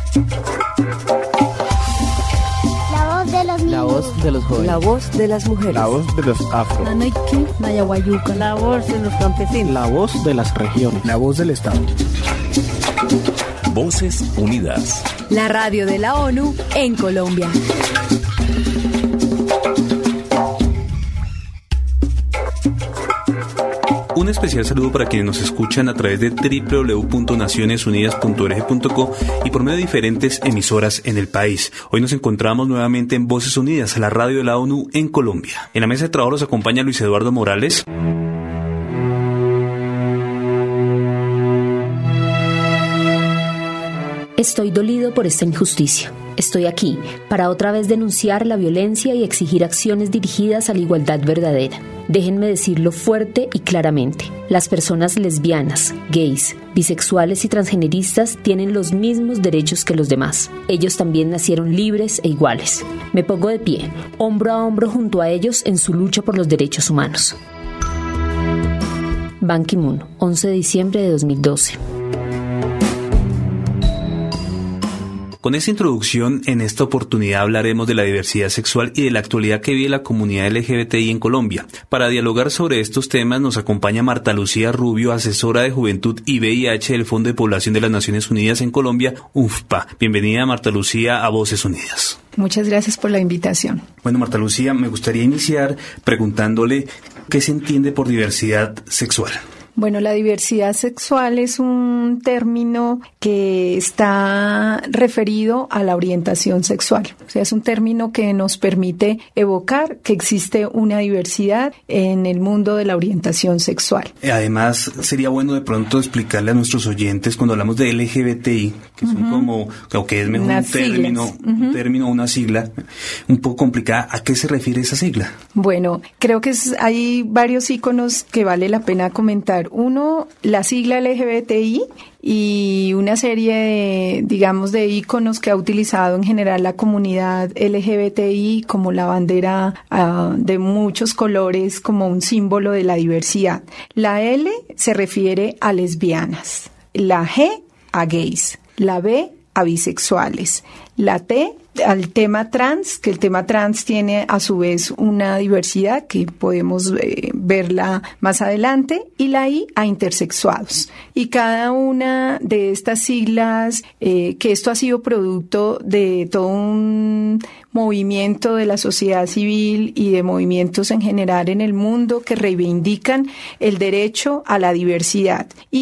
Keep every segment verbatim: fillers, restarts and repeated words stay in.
La voz de los jóvenes. La voz de las mujeres. La voz de los afro. La voz de los campesinos. La voz de las regiones. La voz del Estado. Voces Unidas. La radio de la ONU en Colombia. Un especial saludo para quienes nos escuchan a través de doble u doble u doble u punto naciones unidas punto org punto co y por medio de diferentes emisoras en el país. Hoy nos encontramos nuevamente en Voces Unidas, la radio de la ONU en Colombia. En la mesa de trabajo los acompaña Luis Eduardo Morales. Estoy dolido por esta injusticia. Estoy aquí para otra vez denunciar la violencia y exigir acciones dirigidas a la igualdad verdadera. Déjenme decirlo fuerte y claramente. Las personas lesbianas, gays, bisexuales y transgeneristas tienen los mismos derechos que los demás. Ellos también nacieron libres e iguales. Me pongo de pie, hombro a hombro junto a ellos en su lucha por los derechos humanos. Ban Ki-moon, once de diciembre de dos mil doce. Con esta introducción, en esta oportunidad hablaremos de la diversidad sexual y de la actualidad que vive la comunidad L G B T I en Colombia. Para dialogar sobre estos temas nos acompaña Marta Lucía Rubio, asesora de Juventud y V I H del Fondo de Población de las Naciones Unidas en Colombia, U N F P A. Bienvenida, Marta Lucía, a Voces Unidas. Muchas gracias por la invitación. Bueno, Marta Lucía, me gustaría iniciar preguntándole qué se entiende por diversidad sexual. Bueno, la diversidad sexual es un término que está referido a la orientación sexual. O sea, es un término que nos permite evocar que existe una diversidad en el mundo de la orientación sexual. Además, sería bueno de pronto explicarle a nuestros oyentes cuando hablamos de L G B T I, que uh-huh. son como, o que es mejor Unas un término, uh-huh. un término, una sigla, un poco complicada. ¿A qué se refiere esa sigla? Bueno, creo que es, hay varios íconos que vale la pena comentar. Uno, la sigla L G B T I y una serie de, digamos, de íconos que ha utilizado en general la comunidad L G B T I como la bandera uh, de muchos colores, como un símbolo de la diversidad. La L se refiere a lesbianas, la G a gays, la B a bisexuales, la T al tema trans, que el tema trans tiene a su vez una diversidad que podemos eh, verla más adelante, y la I a intersexuados. Y cada una de estas siglas, eh, que esto ha sido producto de todo un movimiento de la sociedad civil y de movimientos en general en el mundo que reivindican el derecho a la diversidad.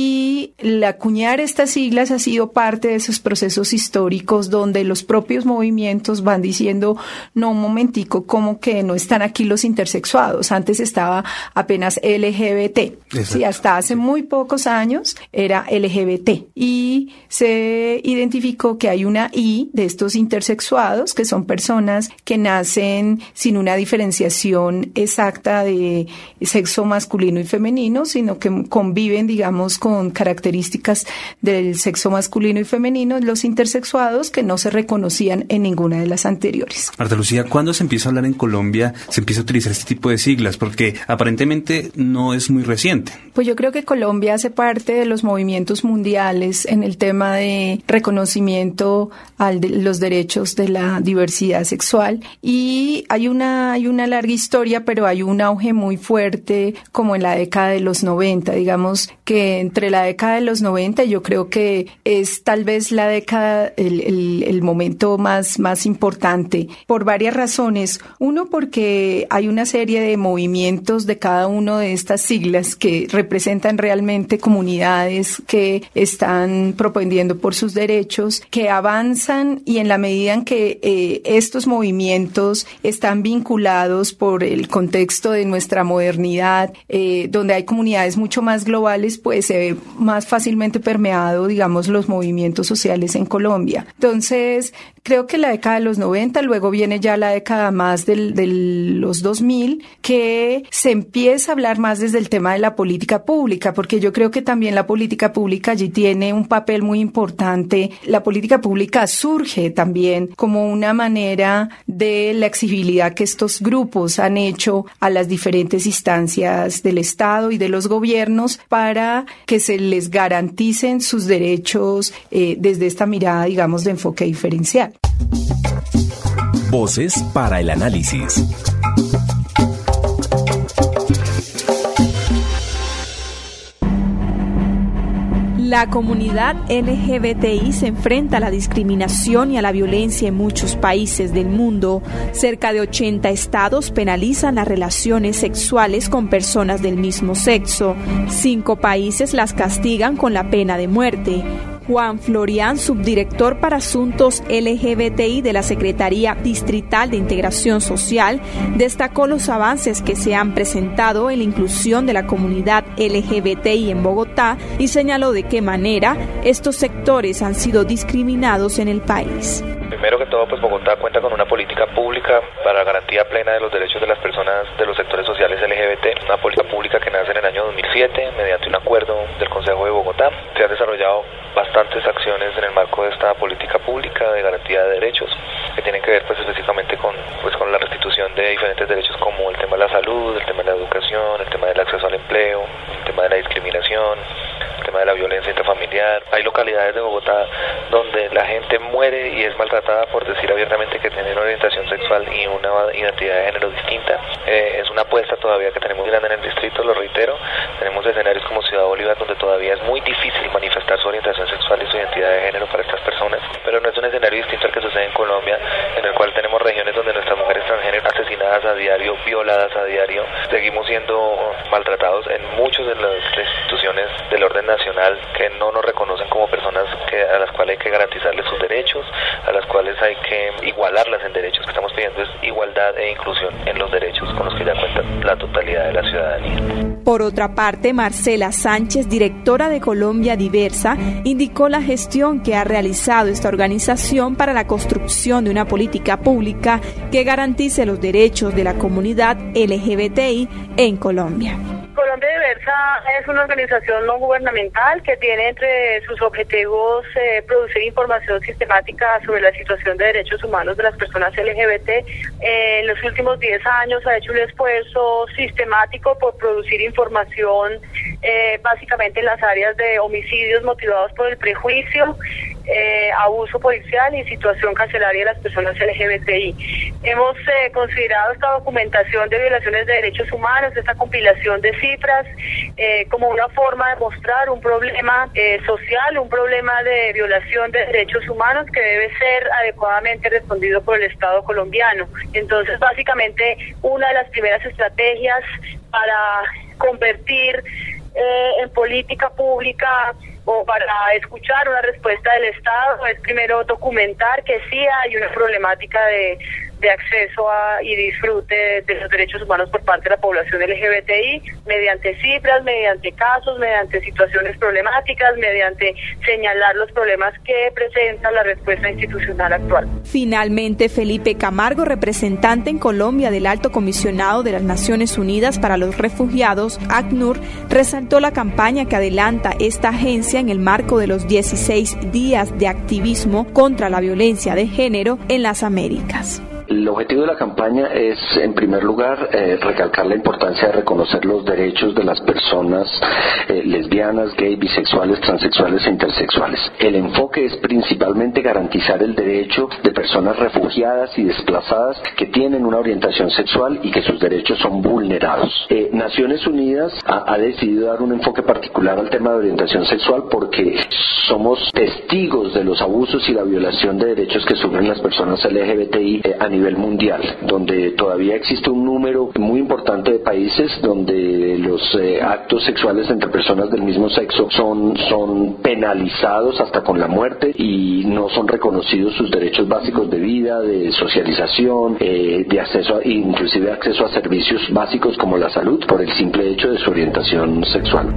Y el acuñar estas siglas ha sido parte de esos procesos históricos donde los propios movimientos van diciendo, no, un momentico, como que no están aquí los intersexuados. Antes estaba apenas L G B T. Sí, hasta hace muy pocos años era L G B T. Y se identificó que hay una I de estos intersexuados, que son personas que nacen sin una diferenciación exacta de sexo masculino y femenino, sino que conviven, digamos, con características del sexo masculino y femenino, los intersexuados que no se reconocían en ninguna de las anteriores. Marta Lucía, ¿cuándo se empieza a hablar en Colombia, se empieza a utilizar este tipo de siglas? Porque aparentemente no es muy reciente. Pues yo creo que Colombia hace parte de los movimientos mundiales en el tema de reconocimiento a los derechos de la diversidad sexual, y hay una, hay una larga historia, pero hay un auge muy fuerte como en la década de los noventa. Digamos que entre la década de los noventa yo creo que es tal vez la década, el, el, el momento más, más importante por varias razones. Uno, porque hay una serie de movimientos de cada una de estas siglas que representan realmente comunidades que están propendiendo por sus derechos, que avanzan, y en la medida en que eh, estos movimientos están vinculados por el contexto de nuestra modernidad, eh, donde hay comunidades mucho más globales, pues se ve más fácilmente permeado, digamos, los movimientos sociales en Colombia. Entonces, creo que la la década de los noventa, luego viene ya la década más del, de los dos mil, que se empieza a hablar más desde el tema de la política pública, porque yo creo que también la política pública allí tiene un papel muy importante. La política pública surge también como una manera de la exigibilidad que estos grupos han hecho a las diferentes instancias del Estado y de los gobiernos para que se les garanticen sus derechos eh, desde esta mirada, digamos, de enfoque diferencial. Voces para el análisis. La comunidad L G B T I se enfrenta a la discriminación y a la violencia en muchos países del mundo. Cerca de ochenta estados penalizan las relaciones sexuales con personas del mismo sexo. Cinco países las castigan con la pena de muerte. Juan Florián, subdirector para Asuntos L G B T I de la Secretaría Distrital de Integración Social, destacó los avances que se han presentado en la inclusión de la comunidad L G B T I en Bogotá y señaló de qué manera estos sectores han sido discriminados en el país. Primero que todo, pues Bogotá cuenta con una política pública para garantía plena de los derechos de las personas de los sectores sociales L G B T, una política pública que nace en el año dos mil siete mediante un acuerdo del Consejo de Bogotá. Se han desarrollado bastantes acciones en el marco de esta política pública de garantía de derechos que tienen que ver pues específicamente con pues con la restitución de diferentes derechos como el tema de la salud, el tema de la educación, el tema del acceso al empleo, el tema de la discriminación, el tema de la violencia intrafamiliar. Hay localidades de Bogotá donde la gente muere y es maltratada por decir abiertamente que tiene una orientación sexual y una identidad de género distinta. Eh, es una apuesta todavía que tenemos grande en el distrito, lo reitero. Tenemos escenarios como Ciudad Bolívar donde todavía es muy difícil manifestar su orientación sexual y su identidad de género para estas personas, pero no es un escenario distinto al que sucede en Colombia, en el cual tenemos regiones donde nuestras mujeres transgénero asesinadas a diario, violadas a diario. Seguimos siendo maltratados en muchas de las instituciones del orden nacional que no nos reconocen como personas que, a las cuales hay que garantizarles sus derechos, a las cuales hay que igualarlas en derechos. Lo que estamos pidiendo es igualdad e inclusión en los derechos con los que ya cuenta la totalidad de la ciudadanía. Por otra parte, Marcela Sánchez, directora de Colombia Diversa, indicó la gestión que ha realizado esta organización para la construcción de una política pública que garantice los derechos de la comunidad L G B T I en Colombia. Colombia Diversa es una organización no gubernamental que tiene entre sus objetivos eh, producir información sistemática sobre la situación de derechos humanos de las personas L G B T. Eh, en los últimos diez años ha hecho un esfuerzo sistemático por producir información eh, básicamente en las áreas de homicidios motivados por el prejuicio, eh, abuso policial y situación carcelaria de las personas L G B T I. Hemos eh, considerado esta documentación de violaciones de derechos humanos, esta compilación de cifras, eh, como una forma de mostrar un problema eh, social, un problema de violación de derechos humanos que debe ser adecuadamente respondido por el Estado colombiano. Entonces, básicamente, una de las primeras estrategias para convertir eh, en política pública o para escuchar una respuesta del Estado es primero documentar que sí hay una problemática de, de acceso a y disfrute de los derechos humanos por parte de la población L G B T I mediante cifras, mediante casos, mediante situaciones problemáticas, mediante señalar los problemas que presenta la respuesta institucional actual. Finalmente, Felipe Camargo, representante en Colombia del Alto Comisionado de las Naciones Unidas para los Refugiados, ACNUR, resaltó la campaña que adelanta esta agencia en el marco de los dieciséis días de activismo contra la violencia de género en las Américas. El objetivo de la campaña es, en primer lugar, eh, recalcar la importancia de reconocer los derechos de las personas eh, lesbianas, gay, bisexuales, transexuales e intersexuales. El enfoque es principalmente garantizar el derecho de personas refugiadas y desplazadas que tienen una orientación sexual y que sus derechos son vulnerados. Eh, Naciones Unidas ha, ha decidido dar un enfoque particular al tema de orientación sexual porque somos testigos de los abusos y la violación de derechos que sufren las personas L G B T I eh, a nivel mundial, donde todavía existe un número muy importante de países donde los eh, actos sexuales entre personas del mismo sexo son, son penalizados hasta con la muerte y no son reconocidos sus derechos básicos de vida, de socialización, eh, de acceso a, inclusive acceso a servicios básicos como la salud por el simple hecho de su orientación sexual.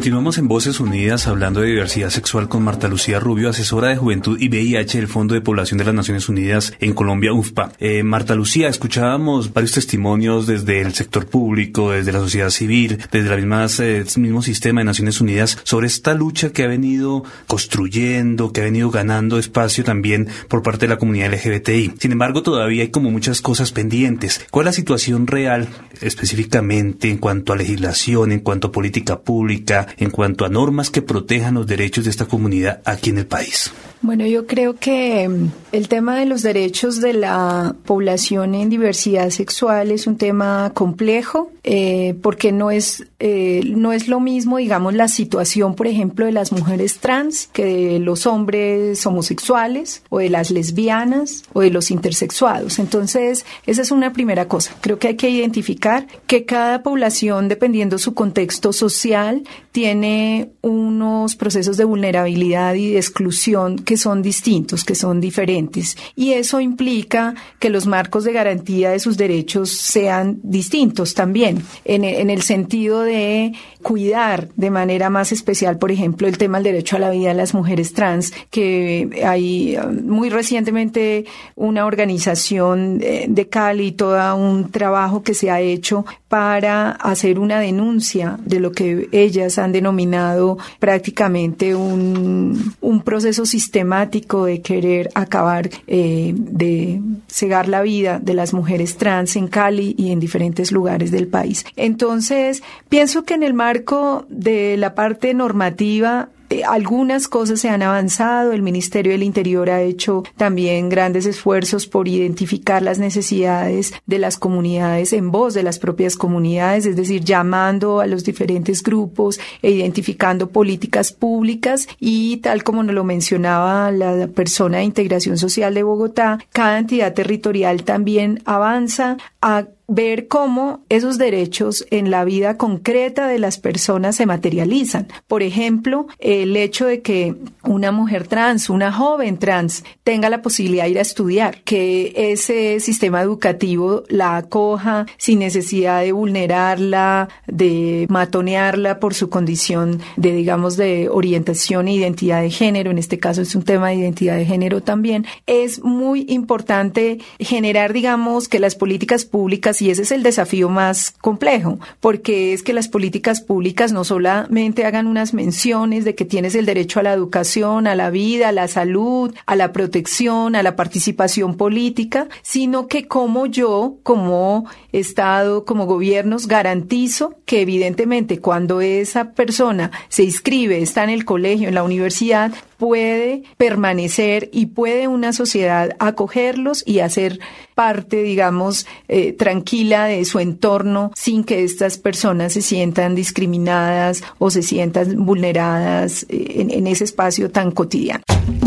Continuamos en Voces Unidas hablando de diversidad sexual con Marta Lucía Rubio, asesora de Juventud y V I H del Fondo de Población de las Naciones Unidas en Colombia, U N F P A. Eh, Marta Lucía, escuchábamos varios testimonios desde el sector público, desde la sociedad civil, desde la misma, eh, el mismo sistema de Naciones Unidas, sobre esta lucha que ha venido construyendo, que ha venido ganando espacio también por parte de la comunidad L G B T I. Sin embargo, todavía hay como muchas cosas pendientes. ¿Cuál es la situación real específicamente en cuanto a legislación, en cuanto a política pública, en cuanto a normas que protejan los derechos de esta comunidad aquí en el país? Bueno, yo creo que el tema de los derechos de la población en diversidad sexual es un tema complejo, eh, porque no es eh, no es lo mismo, digamos, la situación, por ejemplo, de las mujeres trans que de los hombres homosexuales o de las lesbianas o de los intersexuados. Entonces, esa es una primera cosa. Creo que hay que identificar que cada población, dependiendo su contexto social, tiene unos procesos de vulnerabilidad y de exclusión que son distintos, que son diferentes. Y eso implica que los marcos de garantía de sus derechos sean distintos también, en, en el sentido de cuidar de manera más especial, por ejemplo, el tema del derecho a la vida de las mujeres trans, que hay muy recientemente una organización de Cali, todo un trabajo que se ha hecho para hacer una denuncia de lo que ellas han denominado prácticamente un, un proceso sistemático de querer acabar, eh, de cegar la vida de las mujeres trans en Cali y en diferentes lugares del país. Entonces, pienso que en el marco de la parte normativa, Eh, algunas cosas se han avanzado. El Ministerio del Interior ha hecho también grandes esfuerzos por identificar las necesidades de las comunidades en voz de las propias comunidades, es decir, llamando a los diferentes grupos e identificando políticas públicas, y tal como nos lo mencionaba la persona de Integración Social de Bogotá, cada entidad territorial también avanza a ver cómo esos derechos en la vida concreta de las personas se materializan. Por ejemplo, el hecho de que una mujer trans, una joven trans, tenga la posibilidad de ir a estudiar, que ese sistema educativo la acoja sin necesidad de vulnerarla, de matonearla por su condición de, digamos, de orientación e identidad de género. En este caso es un tema de identidad de género también. Es muy importante generar, digamos, que las políticas públicas, y ese es el desafío más complejo, porque es que las políticas públicas no solamente hagan unas menciones de que tienes el derecho a la educación, a la vida, a la salud, a la protección, a la participación política, sino que como yo, como Estado, como gobiernos, garantizo que evidentemente cuando esa persona se inscribe, está en el colegio, en la universidad, puede permanecer y puede una sociedad acogerlos y hacer parte, digamos, eh, tranquila de su entorno sin que estas personas se sientan discriminadas o se sientan vulneradas eh, en, en ese espacio tan cotidiano.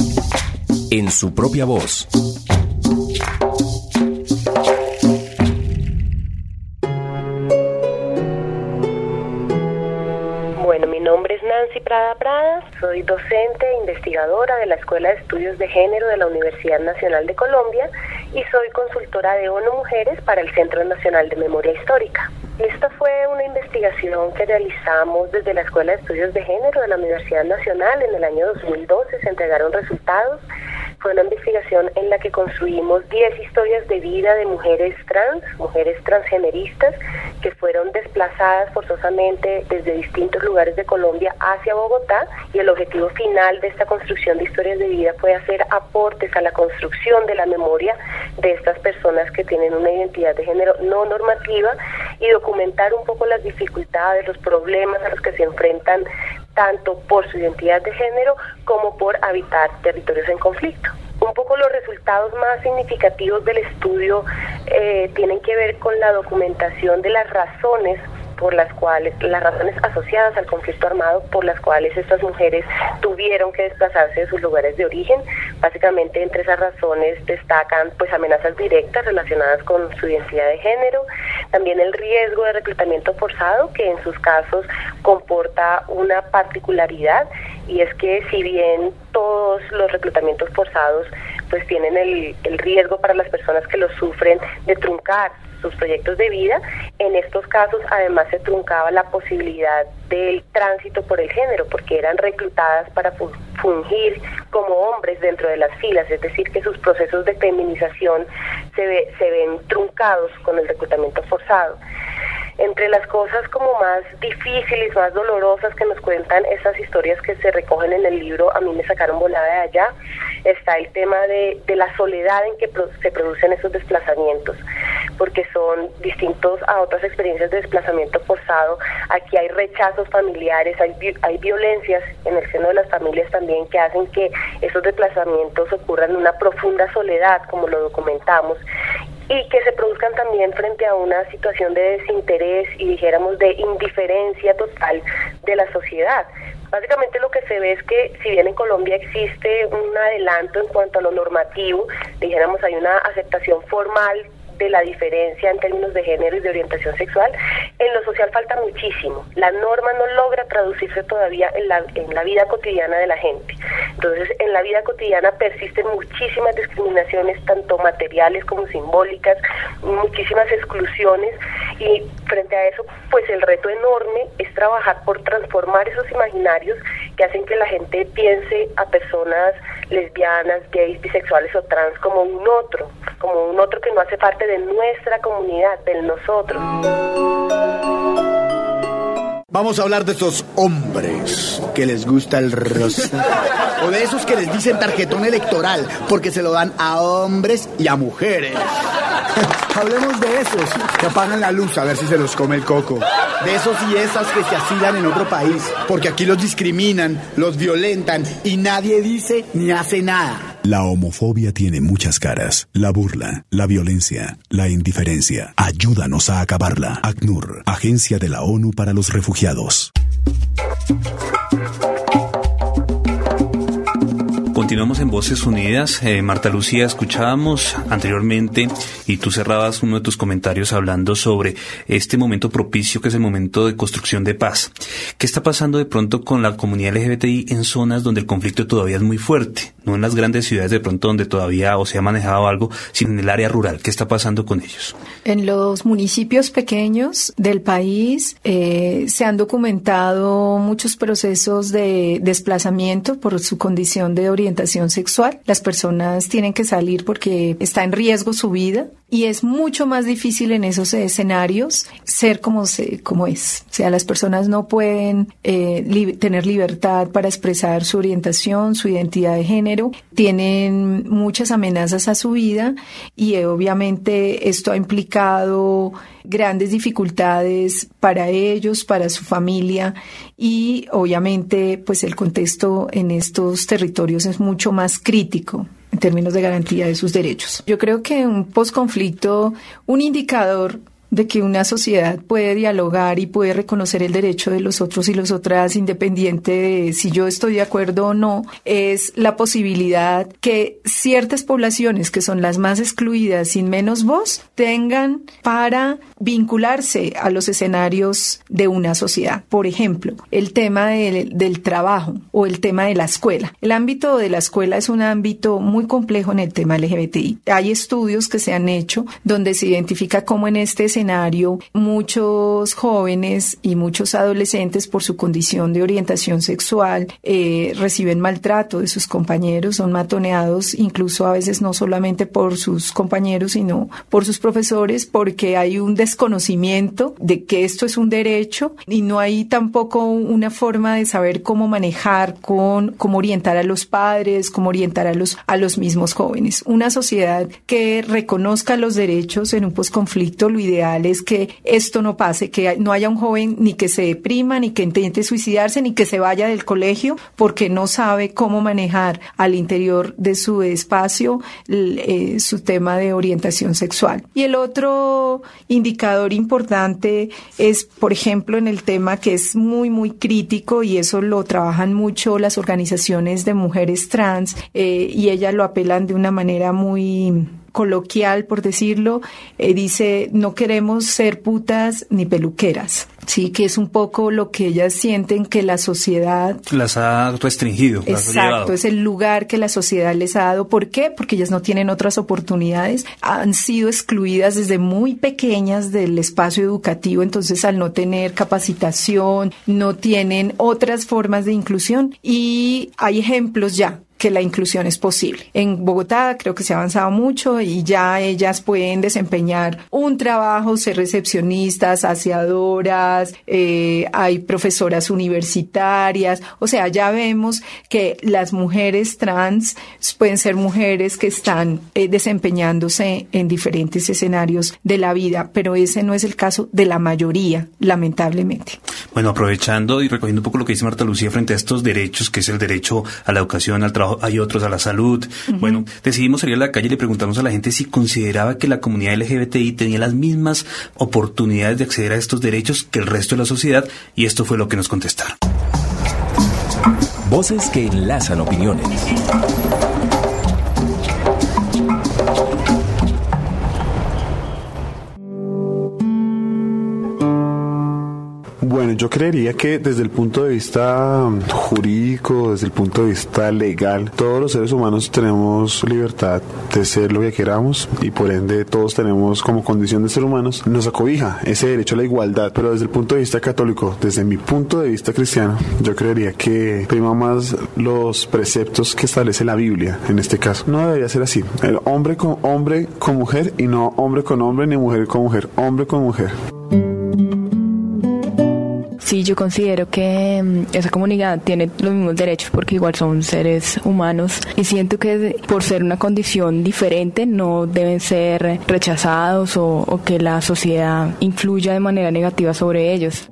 En su propia voz. Bueno, mi nombre es Nancy Prada Prada, soy docente e investigadora de la Escuela de Estudios de Género de la Universidad Nacional de Colombia y soy consultora de ONU Mujeres para el Centro Nacional de Memoria Histórica. Esta fue una investigación que realizamos desde la Escuela de Estudios de Género de la Universidad Nacional. En el año dos mil doce se entregaron resultados. Fue una investigación en la que construimos diez historias de vida de mujeres trans, mujeres transgeneristas, que fueron desplazadas forzosamente desde distintos lugares de Colombia hacia Bogotá, y el objetivo final de esta construcción de historias de vida fue hacer aportes a la construcción de la memoria de estas personas que tienen una identidad de género no normativa y documentar un poco las dificultades, los problemas a los que se enfrentan tanto por su identidad de género como por habitar territorios en conflicto. Un poco los resultados más significativos del estudio eh, tienen que ver con la documentación de las razones por las cuales, las razones asociadas al conflicto armado por las cuales estas mujeres tuvieron que desplazarse de sus lugares de origen. Básicamente entre esas razones destacan pues amenazas directas relacionadas con su identidad de género, también el riesgo de reclutamiento forzado, que en sus casos comporta una particularidad, y es que si bien todos los reclutamientos forzados pues tienen el, el riesgo para las personas que los sufren de truncar sus proyectos de vida. En estos casos, además, se truncaba la posibilidad del tránsito por el género, porque eran reclutadas para fungir como hombres dentro de las filas, es decir, que sus procesos de feminización se, ve, se ven truncados con el reclutamiento forzado. Entre las cosas como más difíciles, más dolorosas que nos cuentan estas historias que se recogen en el libro A mí me sacaron volada de allá, está el tema de, de la soledad en que pro, se producen esos desplazamientos, porque son distintos a otras experiencias de desplazamiento forzado. Aquí hay rechazos familiares, hay, hay violencias en el seno de las familias también que hacen que esos desplazamientos ocurran en una profunda soledad, como lo documentamos, y que se produzcan también frente a una situación de desinterés y dijéramos de indiferencia total de la sociedad. Básicamente lo que se ve es que si bien en Colombia existe un adelanto en cuanto a lo normativo, dijéramos hay una aceptación formal de la diferencia en términos de género y de orientación sexual, en lo social falta muchísimo. La norma no logra traducirse todavía en la, en la vida cotidiana de la gente. Entonces, en la vida cotidiana persisten muchísimas discriminaciones, tanto materiales como simbólicas, muchísimas exclusiones, y frente a eso, pues el reto enorme es trabajar por transformar esos imaginarios que hacen que la gente piense a personas lesbianas, gays, bisexuales o trans como un otro, como un otro que no hace parte de nuestra comunidad, del nosotros. Vamos a hablar de esos hombres que les gusta el rosa, o de esos que les dicen tarjetón electoral porque se lo dan a hombres y a mujeres. Hablemos de esos que apagan la luz a ver si se los come el coco. De esos y esas que se asilan en otro país porque aquí los discriminan, los violentan y nadie dice ni hace nada. La homofobia tiene muchas caras. La burla, la violencia, la indiferencia. Ayúdanos a acabarla. ACNUR, Agencia de la ONU para los Refugiados. Continuamos en Voces Unidas. Eh, Marta Lucía, escuchábamos anteriormente y tú cerrabas uno de tus comentarios hablando sobre este momento propicio que es el momento de construcción de paz. ¿Qué está pasando de pronto con la comunidad L G B T I en zonas donde el conflicto todavía es muy fuerte? No en las grandes ciudades de pronto donde todavía o se ha manejado algo, sino en el área rural. ¿Qué está pasando con ellos? En los municipios pequeños del país eh, se han documentado muchos procesos de desplazamiento por su condición de orientación sexual. Las personas tienen que salir porque está en riesgo su vida y es mucho más difícil en esos escenarios ser como, se, como es. O sea, las personas no pueden eh, li- tener libertad para expresar su orientación, su identidad de género. Tienen muchas amenazas a su vida y eh, obviamente esto ha implicado grandes dificultades para ellos, para su familia y obviamente pues el contexto en estos territorios es mucho más crítico en términos de garantía de sus derechos. Yo creo que un posconflicto, un indicador de que una sociedad puede dialogar y puede reconocer el derecho de los otros y las otras, independiente de si yo estoy de acuerdo o no, es la posibilidad que ciertas poblaciones que son las más excluidas, sin menos voz, tengan para vincularse a los escenarios de una sociedad. Por ejemplo, el tema del, del trabajo o el tema de la escuela. El ámbito de la escuela es un ámbito muy complejo en el tema L G B T I. Hay estudios que se han hecho donde se identifica cómo en este escenario muchos jóvenes y muchos adolescentes por su condición de orientación sexual eh, reciben maltrato de sus compañeros, son matoneados incluso a veces no solamente por sus compañeros sino por sus profesores porque hay un desconocimiento de que esto es un derecho y no hay tampoco una forma de saber cómo manejar, con, cómo orientar a los padres, cómo orientar a los, a los mismos jóvenes. Una sociedad que reconozca los derechos en un posconflicto, lo ideal es que esto no pase, que no haya un joven ni que se deprima, ni que intente suicidarse, ni que se vaya del colegio porque no sabe cómo manejar al interior de su espacio eh, su tema de orientación sexual. Y el otro indicador importante es, por ejemplo, en el tema que es muy, muy crítico y eso lo trabajan mucho las organizaciones de mujeres trans eh, y ellas lo apelan de una manera muy coloquial, por decirlo, eh, dice, no queremos ser putas ni peluqueras. sí, que es un poco lo que ellas sienten que la sociedad las ha restringido. Las Exacto, ha es el lugar que la sociedad les ha dado. ¿Por qué? Porque ellas no tienen otras oportunidades, han sido excluidas desde muy pequeñas del espacio educativo, entonces al no tener capacitación, no tienen otras formas de inclusión, y hay ejemplos ya que la inclusión es posible. En Bogotá creo que se ha avanzado mucho y ya ellas pueden desempeñar un trabajo, ser recepcionistas, aseadoras, eh, hay profesoras universitarias, o sea, ya vemos que las mujeres trans pueden ser mujeres que están eh, desempeñándose en diferentes escenarios de la vida, pero ese no es el caso de la mayoría, lamentablemente. Bueno, aprovechando y recogiendo un poco lo que dice Marta Lucía frente a estos derechos, que es el derecho a la educación, al trabajo, hay otros a la salud. Uh-huh. Bueno, decidimos salir a la calle y le preguntamos a la gente si consideraba que la comunidad L G B T I tenía las mismas oportunidades de acceder a estos derechos que el resto de la sociedad, y esto fue lo que nos contestaron. Voces que enlazan opiniones. Bueno, yo creería que desde el punto de vista jurídico, desde el punto de vista legal, todos los seres humanos tenemos libertad de ser lo que queramos y por ende todos tenemos como condición de ser humanos, nos acobija ese derecho a la igualdad, pero desde el punto de vista católico, desde mi punto de vista cristiano, yo creería que prima más los preceptos que establece la Biblia en este caso. No debería ser así, el hombre con hombre con mujer y no hombre con hombre ni mujer con mujer, hombre con mujer. Sí, yo considero que um, esa comunidad tiene los mismos derechos porque igual son seres humanos y siento que por ser una condición diferente no deben ser rechazados o, o que la sociedad influya de manera negativa sobre ellos.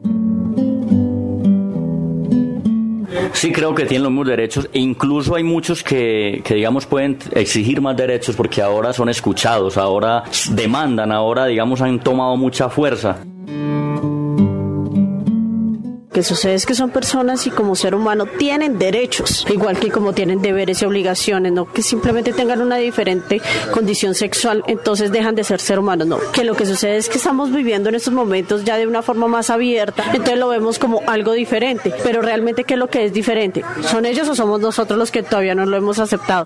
Sí, creo que tienen los mismos derechos e incluso hay muchos que, que, digamos, pueden exigir más derechos porque ahora son escuchados, ahora demandan, ahora, digamos, han tomado mucha fuerza. Lo que sucede es que son personas y como ser humano tienen derechos, igual que como tienen deberes y obligaciones, no que simplemente tengan una diferente condición sexual, entonces dejan de ser ser humanos, no. Que lo que sucede es que estamos viviendo en estos momentos ya de una forma más abierta, entonces lo vemos como algo diferente, pero realmente ¿qué es lo que es diferente? ¿Son ellos o somos nosotros los que todavía no lo hemos aceptado?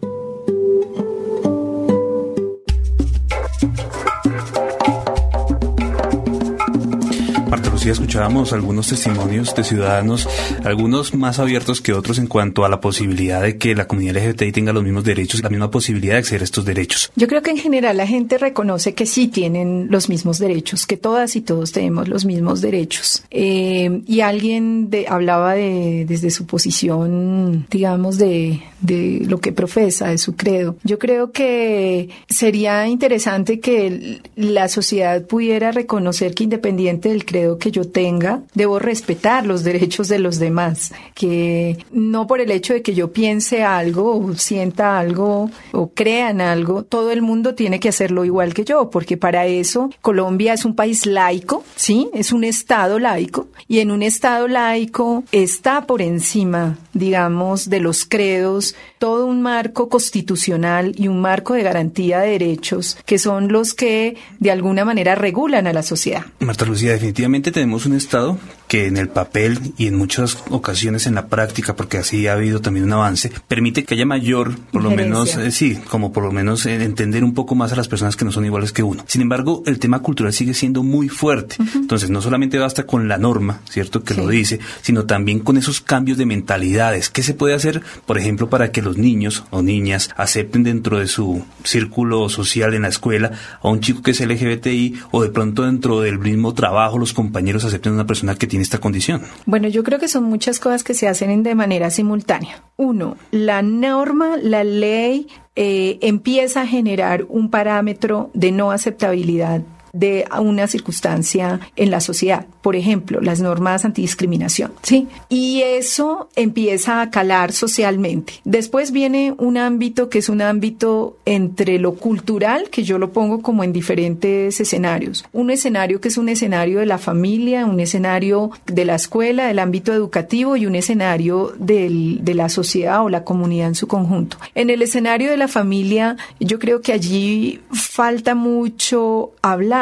Marta Lucía, escuchábamos algunos testimonios de ciudadanos, algunos más abiertos que otros en cuanto a la posibilidad de que la comunidad L G B T I tenga los mismos derechos, la misma posibilidad de acceder a estos derechos. Yo creo que en general la gente reconoce que sí tienen los mismos derechos, que todas y todos tenemos los mismos derechos. Eh, y alguien de, hablaba de desde su posición, digamos, de, de lo que profesa, de su credo. Yo creo que sería interesante que la sociedad pudiera reconocer que independiente del credo que yo tenga, debo respetar los derechos de los demás, que no por el hecho de que yo piense algo o sienta algo o crea en algo, todo el mundo tiene que hacerlo igual que yo, porque para eso Colombia es un país laico, ¿sí? Es un estado laico y en un estado laico está por encima, digamos, de los credos, todo un marco constitucional y un marco de garantía de derechos que son los que de alguna manera regulan a la sociedad. Marta Lucía, definitivamente tenemos un Estado que en el papel y en muchas ocasiones en la práctica, porque así ha habido también un avance, permite que haya mayor, por lo menos, eh, sí, como por lo menos eh, entender un poco más a las personas que no son iguales que uno. Sin embargo, el tema cultural sigue siendo muy fuerte. Uh-huh. Entonces, no solamente basta con la norma, ¿cierto?, que sí lo dice, sino también con esos cambios de mentalidades. ¿Qué se puede hacer, por ejemplo, para que los niños o niñas acepten dentro de su círculo social en la escuela a un chico que es L G B T I o de pronto dentro del mismo trabajo los compañeros acepten a una persona que tiene esta condición? Bueno, yo creo que son muchas cosas que se hacen de manera simultánea. Uno, la norma, la ley eh, empieza a generar un parámetro de no aceptabilidad de una circunstancia en la sociedad. Por ejemplo, las normas antidiscriminación, ¿sí? Y eso empieza a calar socialmente. Después viene un ámbito que es un ámbito entre lo cultural, que yo lo pongo como en diferentes escenarios. Un escenario que es un escenario de la familia, un escenario de la escuela, del ámbito educativo y un escenario del, de la sociedad o la comunidad en su conjunto. En el escenario de la familia, yo creo que allí falta mucho hablar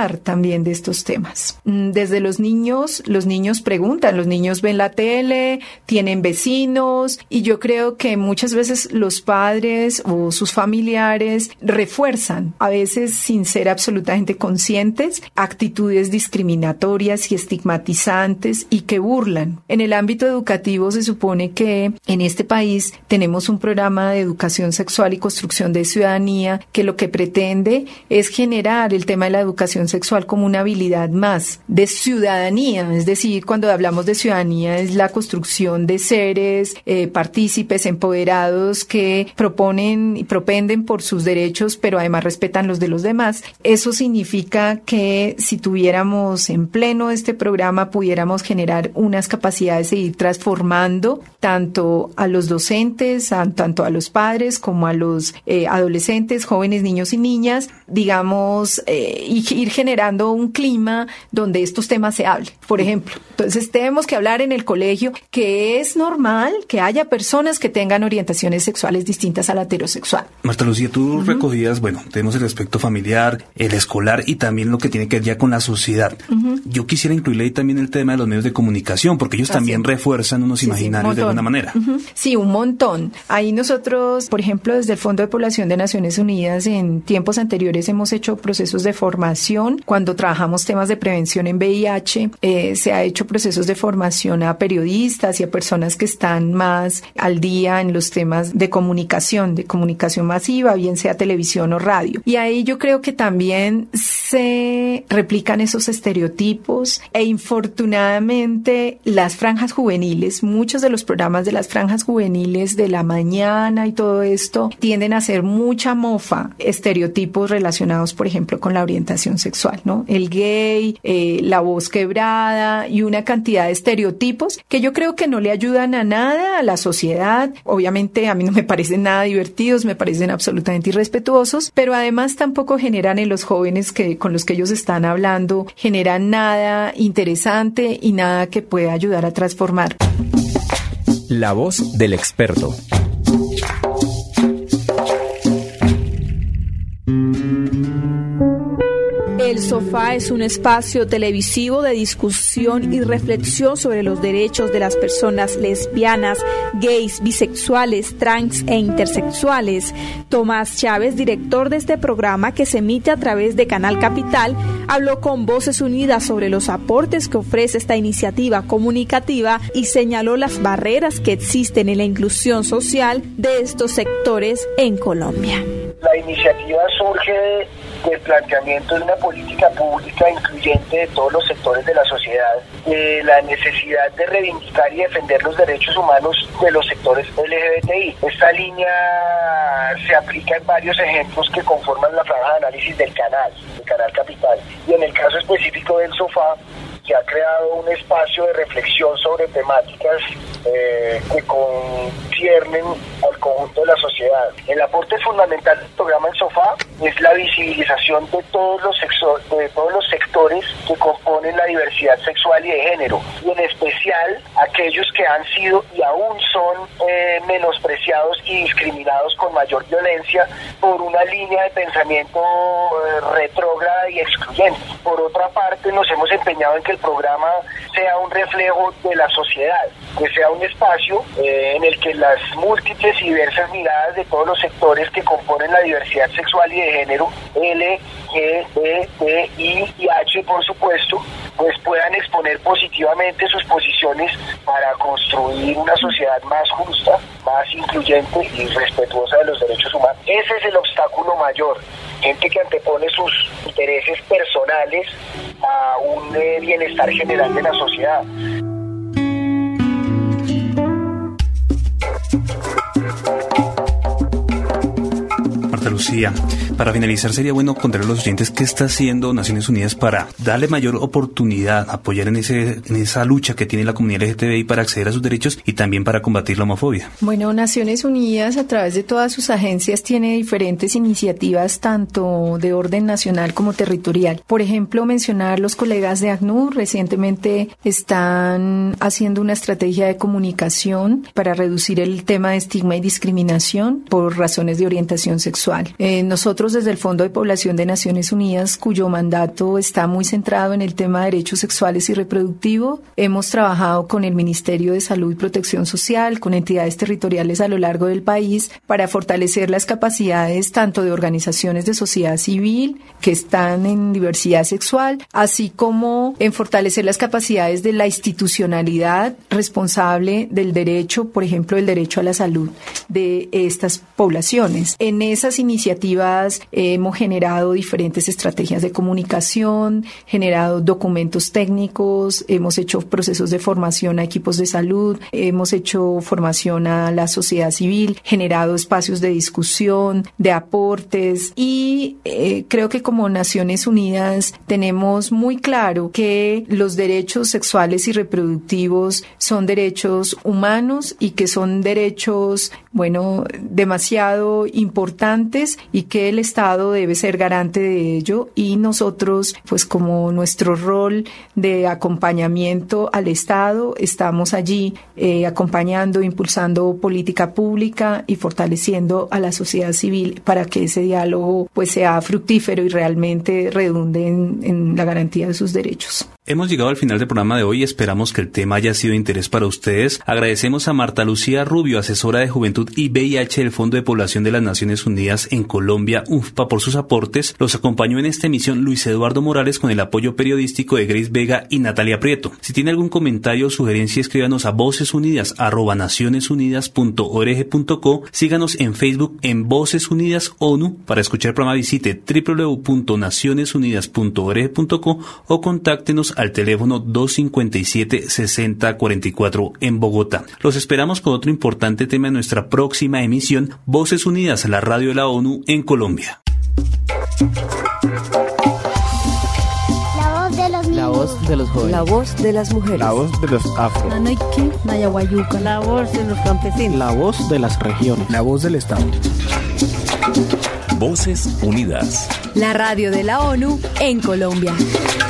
hablar también de estos temas. Desde los niños, los niños preguntan, los niños ven la tele, tienen vecinos, y yo creo que muchas veces los padres o sus familiares refuerzan, a veces sin ser absolutamente conscientes, actitudes discriminatorias y estigmatizantes y que burlan. En el ámbito educativo se supone que en este país tenemos un programa de educación sexual y construcción de ciudadanía que lo que pretende es generar el tema de la educación sexual como una habilidad más de ciudadanía, es decir, cuando hablamos de ciudadanía es la construcción de seres eh, partícipes, empoderados, que proponen y propenden por sus derechos, pero además respetan los de los demás. Eso significa que si tuviéramos en pleno este programa, pudiéramos generar unas capacidades de ir transformando tanto a los docentes, a, tanto a los padres como a los eh, adolescentes, jóvenes, niños y niñas, digamos, eh, y ir generando un clima donde estos temas se hablen, por ejemplo. Entonces tenemos que hablar en el colegio que es normal que haya personas que tengan orientaciones sexuales distintas a la heterosexual. Marta Lucía, tú uh-huh. recogías, bueno, tenemos el aspecto familiar, el escolar y también lo que tiene que ver ya con la sociedad. Uh-huh. Yo quisiera incluirle ahí también el tema de los medios de comunicación, porque ellos Así. también refuerzan unos sí, imaginarios sí, de alguna manera. Uh-huh. Sí, un montón. Ahí nosotros, por ejemplo, desde el Fondo de Población de Naciones Unidas, en tiempos anteriores hemos hecho procesos de formación. Cuando trabajamos temas de prevención en V I H, eh, se ha hecho procesos de formación a periodistas y a personas que están más al día en los temas de comunicación, de comunicación masiva, bien sea televisión o radio. Y ahí yo creo que también se replican esos estereotipos e infortunadamente las franjas juveniles, muchos de los programas de las franjas juveniles de la mañana y todo esto tienden a hacer mucha mofa, estereotipos relacionados, por ejemplo, con la orientación sexual, ¿no? El gay, eh, la voz quebrada y una cantidad de estereotipos que yo creo que no le ayudan a nada a la sociedad. Obviamente a mí no me parecen nada divertidos, me parecen absolutamente irrespetuosos, pero además tampoco generan en los jóvenes que con los que ellos están hablando, generan nada interesante y nada que pueda ayudar a transformar. La voz del experto. El Sofá es un espacio televisivo de discusión y reflexión sobre los derechos de las personas lesbianas, gays, bisexuales, trans e intersexuales. Tomás Chávez, director de este programa que se emite a través de Canal Capital, habló con Voces Unidas sobre los aportes que ofrece esta iniciativa comunicativa y señaló las barreras que existen en la inclusión social de estos sectores en Colombia. La iniciativa surge del planteamiento de una política pública incluyente de todos los sectores de la sociedad, de la necesidad de reivindicar y defender los derechos humanos de los sectores L G B T I. Esta línea se aplica en varios ejemplos que conforman la franja de análisis del canal, del Canal Capital. Y en el caso específico del Sofá, que ha creado un espacio de reflexión sobre temáticas eh, que conciernen al conjunto de la sociedad. El aporte fundamental del programa El Sofá es la visibilización de todos los sexo- de todos los sectores que componen la diversidad sexual y de género, y en especial aquellos que han sido y aún son eh, menospreciados y discriminados con mayor violencia por una línea de pensamiento eh, retrógrada y excluyente. Por otra parte, nos hemos empeñado en que el programa sea un reflejo de la sociedad, que sea un espacio eh, en el que las múltiples y diversas miradas de todos los sectores que componen la diversidad sexual y de género, L, G, B, T, I y H, por supuesto, pues puedan exponer positivamente sus posiciones para construir una sociedad más justa, más incluyente y respetuosa de los derechos humanos. Ese es el obstáculo mayor. Gente que antepone sus intereses personales a un eh, bienestar general de la sociedad. Marta Lucía, para finalizar sería bueno contarle a los oyentes qué está haciendo Naciones Unidas para darle mayor oportunidad, apoyar en ese en esa lucha que tiene la comunidad L G T B I para acceder a sus derechos y también para combatir la homofobia. Bueno, Naciones Unidas a través de todas sus agencias tiene diferentes iniciativas tanto de orden nacional como territorial. Por ejemplo, mencionar los colegas de ACNUR recientemente están haciendo una estrategia de comunicación para reducir el tema de estigma y discriminación por razones de orientación sexual. Eh, nosotros nosotros desde el Fondo de Población de Naciones Unidas, cuyo mandato está muy centrado en el tema de derechos sexuales y reproductivos, hemos trabajado con el Ministerio de Salud y Protección Social, con entidades territoriales a lo largo del país, para fortalecer las capacidades tanto de organizaciones de sociedad civil que están en diversidad sexual, así como en fortalecer las capacidades de la institucionalidad responsable del derecho, por ejemplo, el derecho a la salud de estas poblaciones. En esas iniciativas eh, hemos generado diferentes estrategias de comunicación, generado documentos técnicos, hemos hecho procesos de formación a equipos de salud, hemos hecho formación a la sociedad civil, generado espacios de discusión, de aportes y eh, creo que como Naciones Unidas tenemos muy claro que los derechos sexuales y reproductivos son derechos humanos y que son derechos, bueno, demasiado importantes y que el Estado debe ser garante de ello y nosotros, pues como nuestro rol de acompañamiento al Estado, estamos allí eh, acompañando, impulsando política pública y fortaleciendo a la sociedad civil para que ese diálogo pues sea fructífero y realmente redunde en, en la garantía de sus derechos. Hemos llegado al final del programa de hoy y esperamos que el tema haya sido de interés para ustedes. Agradecemos a Marta Lucía Rubio, asesora de Juventud y V I H del Fondo de Población de las Naciones Unidas en Colombia, U N F P A, por sus aportes. Los acompañó en esta emisión Luis Eduardo Morales con el apoyo periodístico de Grace Vega y Natalia Prieto. Si tiene algún comentario o sugerencia, escríbanos a vocesunidas arroba nacionesunidas punto org punto co. Síganos en Facebook en Voces Unidas ONU. Para escuchar el programa visite doble u doble u doble u punto naciones unidas punto org punto co o contáctenos al teléfono dos cinco siete, seis cero cuatro cuatro en Bogotá. Los esperamos con otro importante tema en nuestra próxima emisión, Voces Unidas, la radio de la ONU en Colombia. La voz de los niños. La voz de los jóvenes. La voz de las mujeres. La voz de los afro. Nanaiki, Nayaguayuca. La voz de los campesinos. La voz de las regiones. La voz del Estado. Voces Unidas. La radio de la ONU en Colombia.